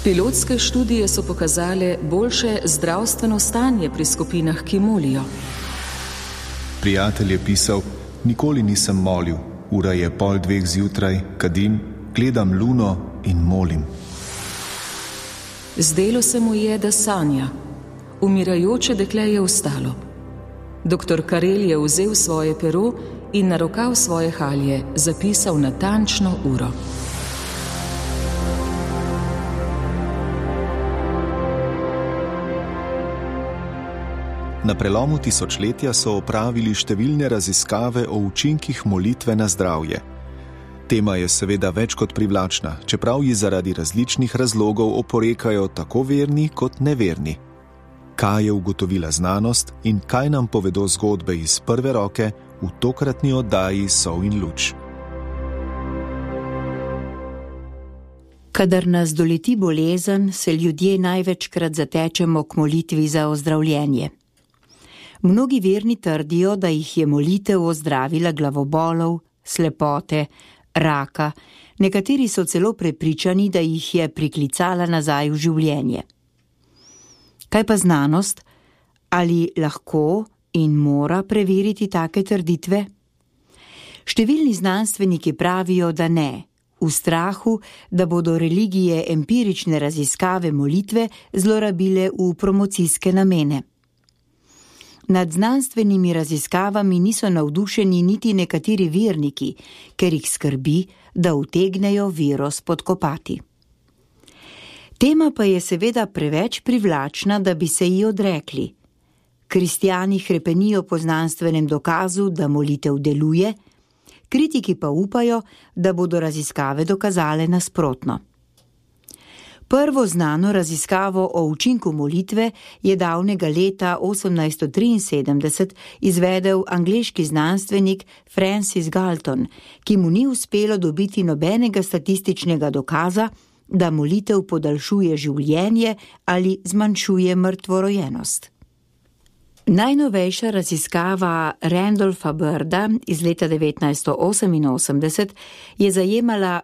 Pilotske študije so pokazale boljše zdravstveno stanje pri skupinah, ki molijo. Prijatelj je pisal: nikoli nisem molil, ura je 1:30 zjutraj, kadim, gledam luno in molim. Zdelo se mu je, da sanja. Umirajoče dekle je vstalo. Doktor Karel je vzel svoje pero in na rokav svoje halje zapisal natančno uro. Na prelomu tisočletja so opravili številne raziskave o učinkih molitve na zdravje. Tema je seveda več kot privlačna, čeprav ji zaradi različnih razlogov oporekajo tako verni kot neverni. Kaj je ugotovila znanost in kaj nam povedo zgodbe iz prve roke v tokratni oddaji Sol in luč. Kadar nas doleti bolezen, se ljudje največkrat zatečemo k molitvi za ozdravljenje. Mnogi verni trdijo, da jih je molitev ozdravila glavobolov, slepote, raka, nekateri so celo prepričani, da jih je priklicala nazaj v življenje. Kaj pa znanost? Ali lahko in mora preveriti take trditve? Številni znanstveniki pravijo, da ne, v strahu, da bodo religije empirične raziskave molitve zlorabile v promocijske namene. Nad znanstvenimi raziskavami niso navdušeni niti nekateri verniki, ker jih skrbi, da utegnejo vero spodkopati. Tema pa je seveda preveč privlačna, da bi se ji odrekli. Kristjani hrepenijo po znanstvenem dokazu, da molitev deluje, kritiki pa upajo, da bodo raziskave dokazale nasprotno. Prvo znano raziskavo o učinku molitve je davnega leta 1873 izvedel angleški znanstvenik Francis Galton, ki mu ni uspelo dobiti nobenega statističnega dokaza, da molitev podaljšuje življenje ali zmanjšuje mrtvorojenost. Najnovejša raziskava Randolpha Birda iz leta 1988 je zajemala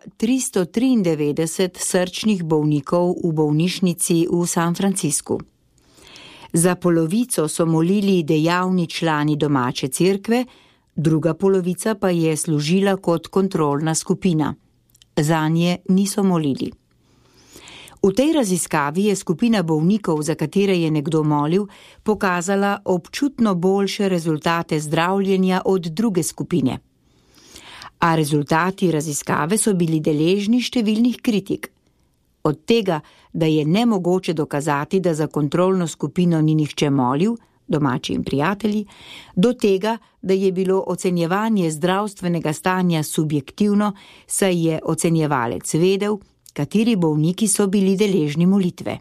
393 srčnih bolnikov v bolnišnici v San Franciscu. Za polovico so molili dejavni člani domače cerkve, druga polovica pa je služila kot kontrolna skupina. Zanje niso molili. V tej raziskavi je skupina bolnikov, za katere je nekdo molil, pokazala občutno boljše rezultate zdravljenja od druge skupine. A rezultati raziskave so bili deležni številnih kritik. Od tega, da je nemogoče dokazati, da za kontrolno skupino ni nihče molil, domači in prijatelji, do tega, da je bilo ocenjevanje zdravstvenega stanja subjektivno, saj je ocenjevalec vedel, kateri bolniki so bili deležni molitve.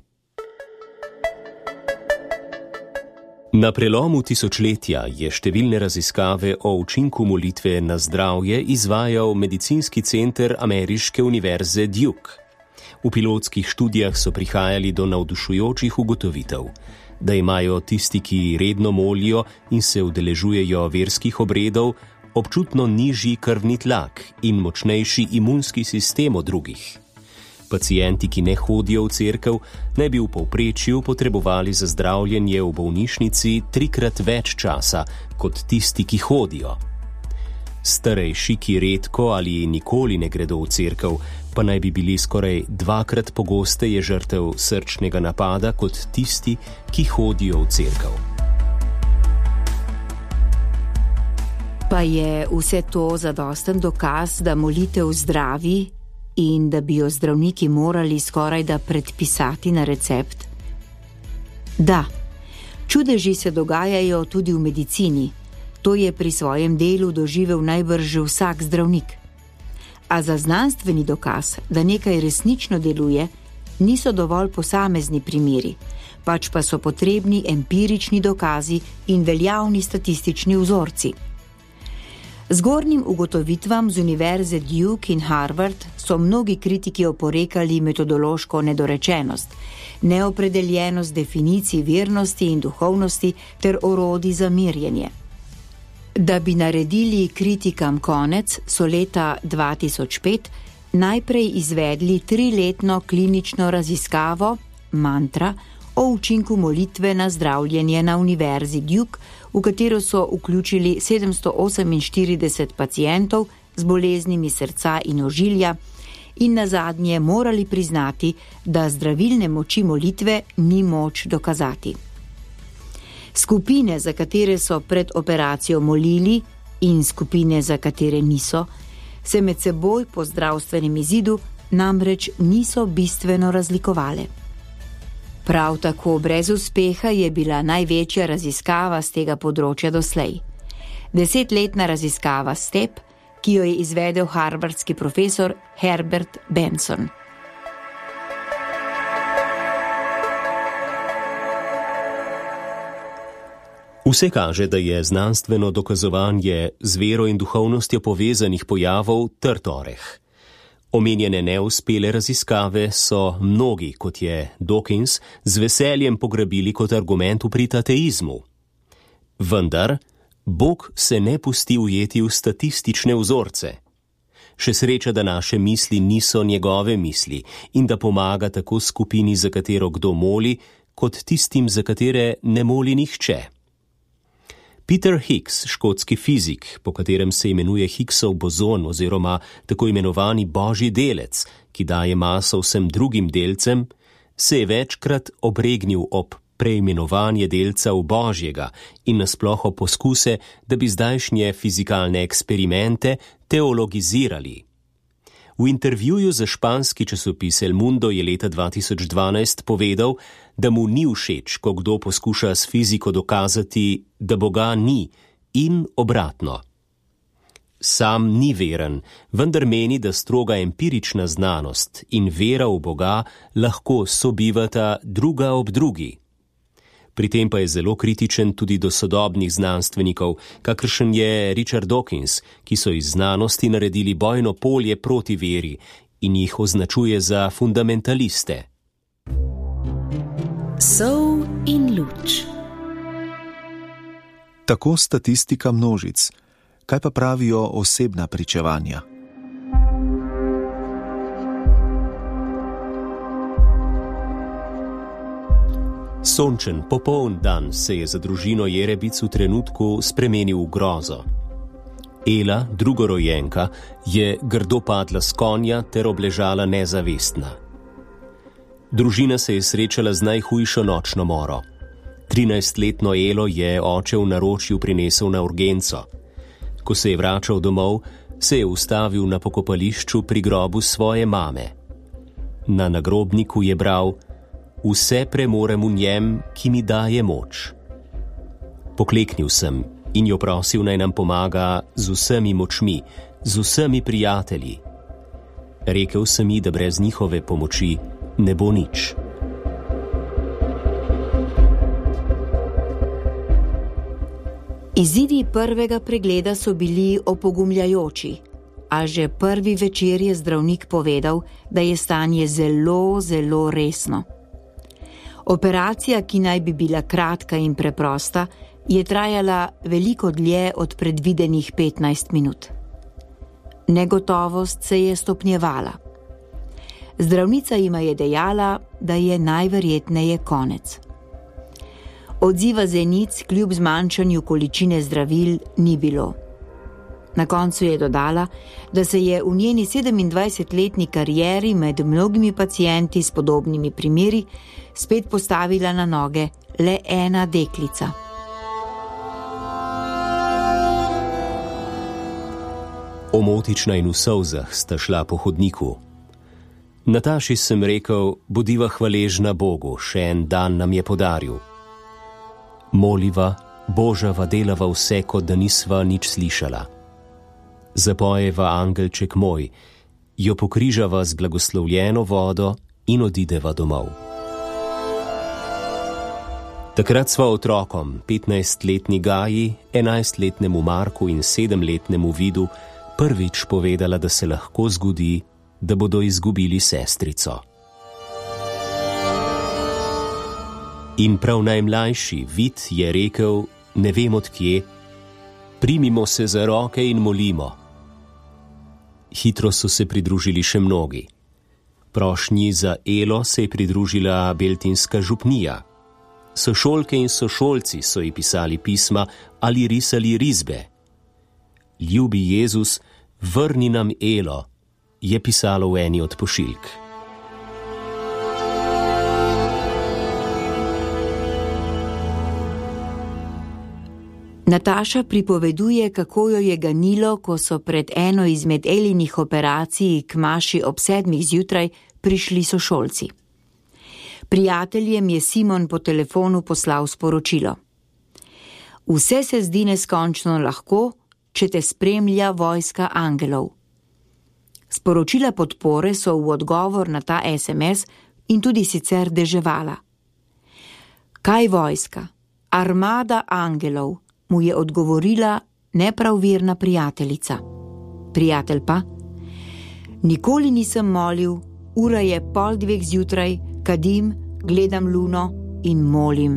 Na prelomu tisočletja je številne raziskave o učinku molitve na zdravje izvajal medicinski center ameriške univerze Duke. V pilotskih študijah so prihajali do navdušujočih ugotovitev, da imajo tisti, ki redno molijo in se udeležujejo verskih obredov, občutno nižji krvni tlak in močnejši imunski sistem od drugih. Pacienti, ki ne hodijo v cerkev, naj bi v povprečju potrebovali za zdravljenje v bolnišnici 3-krat več časa kot tisti, ki hodijo. Starejši, ki redko ali nikoli ne gredo v cerkev, pa naj bi bili skoraj 2-krat pogosteje žrtev srčnega napada kot tisti, ki hodijo v cerkev. Pa je vse to zadosten dokaz, da molitev zdravi in da bi jo zdravniki morali skoraj da predpisati na recept? Da, čudeži se dogajajo tudi v medicini. To je pri svojem delu doživel najbrž vsak zdravnik. A za znanstveni dokaz, da nekaj resnično deluje, niso dovolj posamezni primeri, pač pa so potrebni empirični dokazi in veljavni statistični vzorci. Zgornjim ugotovitvam z univerze Duke in Harvard so mnogi kritiki oporekali metodološko nedorečenost, neopredeljenost definicij vernosti in duhovnosti ter orodij za merjenje. Da bi naredili kritikam konec, so leta 2005 najprej izvedli 3-letno klinično raziskavo, mantra, o učinku molitve na zdravljenje na Univerzi Duke, v katero so vključili 748 pacientov z boleznimi srca in ožilja in nazadnje morali priznati, da zdravilne moči molitve ni moč dokazati. Skupine, za katere so pred operacijo molili, in skupine, za katere niso, se med seboj po zdravstvenem izidu namreč niso bistveno razlikovale. Prav tako brez uspeha je bila največja raziskava z tega področja doslej. 10-letna raziskava STEP, ki jo je izvedel harvardski profesor Herbert Benson. Vse kaže, da je znanstveno dokazovanje z vero in duhovnostjo povezanih pojavov trd oreh. Omenjene neuspele raziskave so mnogi, kot je Dawkins, z veseljem pograbili kot argument v prid ateizmu. Vendar Bog se ne pusti ujeti v statistične vzorce. Še sreča, da naše misli niso njegove misli in da pomaga tako skupini, za katero kdo moli, kot tistim, za katere ne moli nihče. Peter Higgs, škotski fizik, po katerem se imenuje Higgsov bozon oziroma tako imenovani božji delec, ki daje maso vsem drugim delcem, se je večkrat obregnil ob preimenovanje delca v božjega in nasploh ob poskuse, da bi zdajšnje fizikalne eksperimente teologizirali. V intervjuju za španski časopis El Mundo je leta 2012 povedal, da mu ni všeč, ko kdo poskuša s fiziko dokazati, da Boga ni, in obratno. Sam ni veren, vendar meni, da stroga empirična znanost in vera v Boga lahko sobivata druga ob drugi. Pri tem pa je zelo kritičen tudi do sodobnih znanstvenikov, kakršen je Richard Dawkins, ki so iz znanosti naredili bojno polje proti veri in jih označuje za fundamentaliste. Sol in luč. Tako statistika množic. Kaj pa pravijo osebna pričevanja? Sončen, popoln dan se je za družino Jerebic v trenutku spremenil v grozo. Ela, drugorojenka, je grdo padla s konja ter obležala nezavestna. Družina se je srečala z najhujšo nočno moro. 13-letno Elo je oče v naročju prinesel na urgenco. Ko se je vračal domov, se je ustavil na pokopališču pri grobu svoje mame. Na nagrobniku je bral: Vse premorem v njem, ki mi daje moč. Pokleknil sem in jo prosil, naj nam pomaga z vsemi močmi, z vsemi prijatelji. Rekel sem ji, da brez njihove pomoči ne bo nič. Izidi prvega pregleda so bili opogumljajoči, a že prvi večer je zdravnik povedal, da je stanje zelo, zelo resno. Operacija, ki naj bi bila kratka in preprosta, je trajala veliko dlje od predvidenih 15 minut. Negotovost se je stopnjevala. Zdravnica jima je dejala, da je najverjetneje konec. Odziva zenic kljub zmanjšanju količine zdravil ni bilo. Na koncu je dodala, da se je v njeni 27-letni karieri med mnogimi pacienti s podobnimi primeri spet postavila na noge le ena deklica. Omotična in v solzah sta šla po hodniku. Nataši sem rekel: bodiva hvaležna Bogu, še en dan nam je podaril. Moliva, Božava, delava vse, kot da nisva nič slišala. Zapojeva angelček moj, jo pokrižava z blagoslovljeno vodo in odideva domov. Takrat sva otrokom, 15-letni Gaji, 11-letnemu Marku in 7-letnemu Vidu, prvič povedala, da se lahko zgodi, da bodo izgubili sestrico. In prav najmlajši Vid je rekel, ne vem od kje: primimo se za roke in molimo. Hitro so se pridružili še mnogi. Prošnji za Elo se je pridružila beltinska župnija. Sošolke in sošolci so ji pisali pisma ali risali risbe. Ljubi Jezus, vrni nam Elo, je pisalo v eni od pošiljk. Nataša pripoveduje, kako jo je ganilo, ko so pred eno izmed Elinih operacij k maši ob 7 zjutraj prišli sošolci. Prijateljem je Simon po telefonu poslal sporočilo. Vse se zdi neskončno lahko, če te spremlja vojska angelov. Sporočila podpore so v odgovor na ta SMS in tudi sicer deževala. Kaj vojska? Armada angelov, mu je odgovorila nepravvirna prijateljica. Prijatelj pa? Nikoli nisem molil, ura je 1:30 zjutraj, kadim, gledam luno in molim.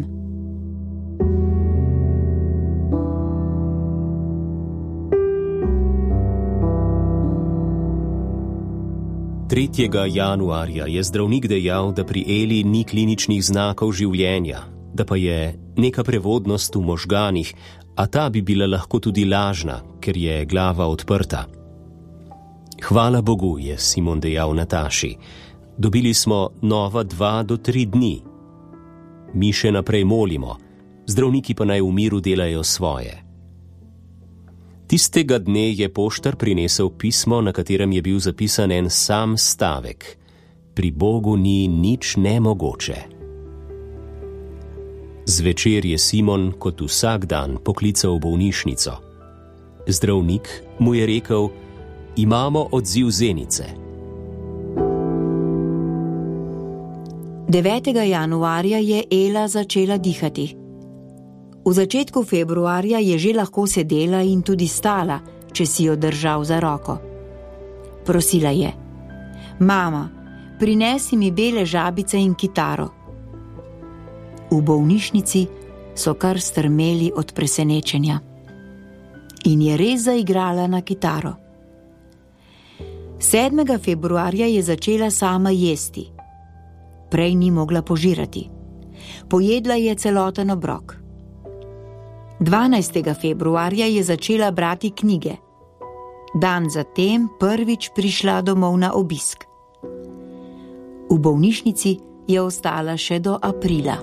Januarja je zdravnik dejal, da pri Eli ni kliničnih znakov življenja, da pa je neka prevodnost v možganih, a ta bi bila lahko tudi lažna, ker je glava odprta. Hvala Bogu, je Simon dejal Nataši. Dobili smo nova 2 do 3 dni. Mi še naprej molimo, zdravniki pa naj v miru delajo svoje. Tistega dne je poštar prinesel pismo, na katerem je bil zapisan en sam stavek. Pri Bogu ni nič nemogoče. Zvečer je Simon kot vsak dan poklical v bolnišnico. Zdravnik mu je rekel, imamo odziv zenice. 9. januarja je Ela začela dihati. V začetku februarja je že lahko sedela in tudi stala, če si jo držal za roko. Prosila je, mama, prinesi mi bele žabice in kitaro. V bolnišnici so kar strmeli od presenečenja. In je res zaigrala na kitaro. 7. februarja je začela sama jesti. Prej ni mogla požirati. Pojedla je celoten obrok. 12. februarja je začela brati knjige. Dan zatem prvič prišla domov na obisk. V bolnišnici je ostala še do aprila.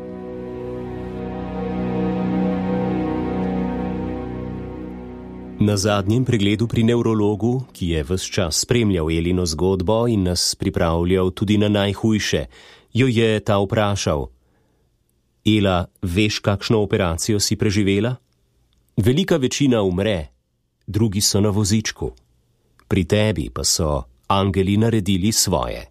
Na zadnjem pregledu pri nevrologu, ki je ves čas spremljal Elino zgodbo in nas pripravljal tudi na najhujše, jo je ta vprašal: Ela, veš, kakšno operacijo si preživela? Velika večina umre, drugi so na vozičku. Pri tebi pa so angeli naredili svoje.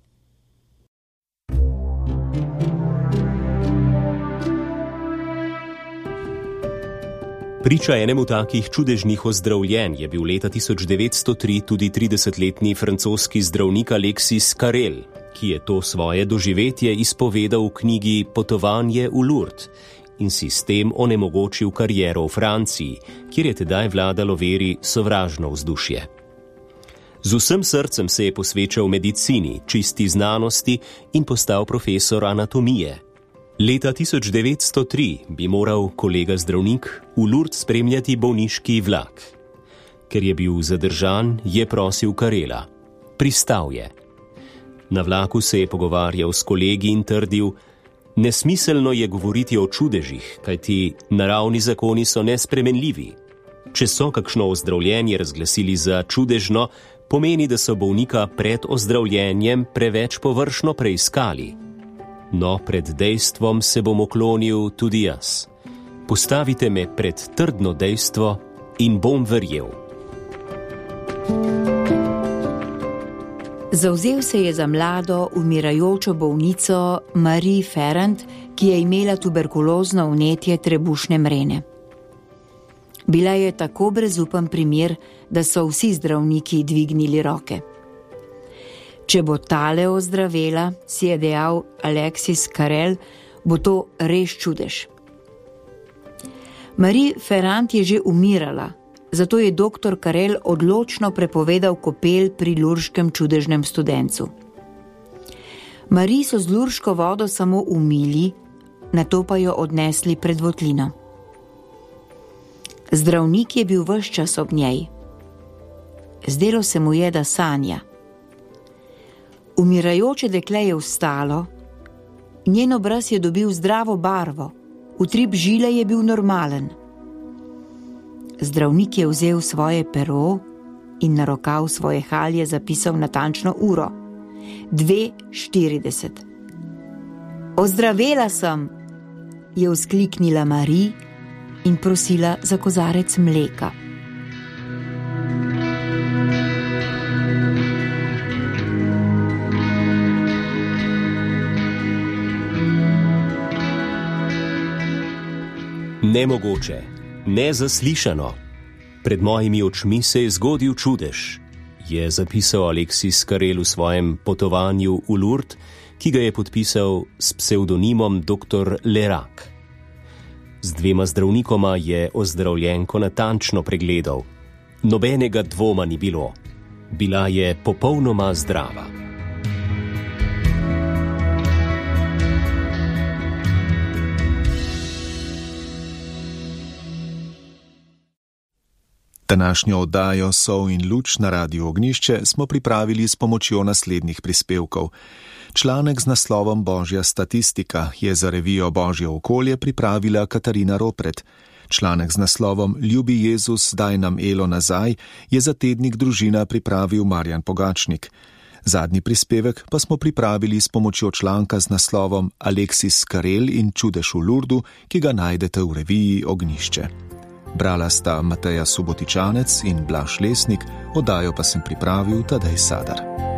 Priča enemu takih čudežnih ozdravljenj je bil leta 1903 tudi 30-letni francoski zdravnik Alexis Carrel, ki je to svoje doživetje izpovedal v knjigi Potovanje v Lourdes in si s tem onemogočil kariero v Franciji, kjer je tedaj vladalo veri sovražno vzdušje. Z vsem srcem se je posvečal medicini, čisti znanosti in postal profesor anatomije. Leta 1903 bi moral kolega zdravnik v Lourdes spremljati bolniški vlak. Ker je bil zadržan, je prosil Carrela. Pristal je. Na vlaku se je pogovarjal s kolegi in trdil: nesmiselno je govoriti o čudežih, kajti naravni zakoni so nespremenljivi. Če so kakšno ozdravljenje razglasili za čudežno, pomeni, da so bolnika pred ozdravljenjem preveč površno preiskali. No, pred dejstvom se bom uklonil tudi jaz. Postavite me pred trdno dejstvo in bom verjel. Zavzel se je za mlado, umirajočo bolnico Marie Ferrand, ki je imela tuberkulozno vnetje trebušne mrene. Bila je tako brezupen primer, da so vsi zdravniki dvignili roke. Če bo tale ozdravela, si je dejal Alexis Carrel, bo to res čudež. Marie Ferrand je že umirala, zato je dr. Karel odločno prepovedal kopel pri lurškem čudežnem studencu. Mariji so z lurško vodo samo umili, nato pa jo odnesli pred votlino. Zdravnik je bil ves čas ob njej. Zdelo se mu je, da sanja. Umirajoče dekle je vstalo, njen obraz je dobil zdravo barvo, utrip žile je bil normalen. Zdravnik je vzel svoje pero in na rokav svoje halje zapisal natančno uro. 2:40. Ozdravela sem, je vzkliknila Marija in prosila za kozarec mleka. Nemogoče, nezaslišano. Pred mojimi očmi se je zgodil čudež, je zapisal Alexis Carrel v svojem potovanju v Lourdes, ki ga je podpisal s psevdonimom dr. Lerac. Z 2 zdravnikoma je ozdravljenko natančno pregledal. Nobenega dvoma ni bilo. Bila je popolnoma zdrava. Današnjo oddajo Sol in luč na Radiu Ognjišče smo pripravili s pomočjo naslednjih prispevkov. Članek z naslovom Božja statistika je za revijo Božje okolje pripravila Katarina Ropret. Članek z naslovom Ljubi Jezus, daj nam Elo nazaj je za tednik Družina pripravil Marjan Pogačnik. Zadnji prispevek pa smo pripravili s pomočjo članka z naslovom Alexis Carrel in čudež v Lourdu, ki ga najdete v reviji Ognjišče. Brala sta Mateja Subotičanec in Blaž Lesnik, oddajo pa sem pripravil Tadej Sadar.